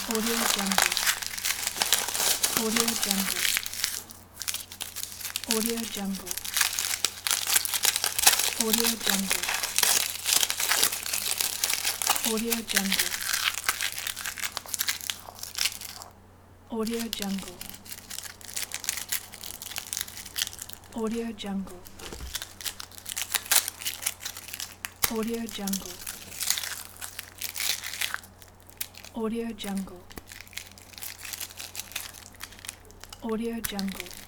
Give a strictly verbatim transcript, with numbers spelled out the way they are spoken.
Audio Jungle. Audio Jungle. Audio Jungle. Audio Jungle. Audio Jungle. Audio Jungle. Audio Jungle. Audio Jungle. Audio Jungle. Audio Jungle.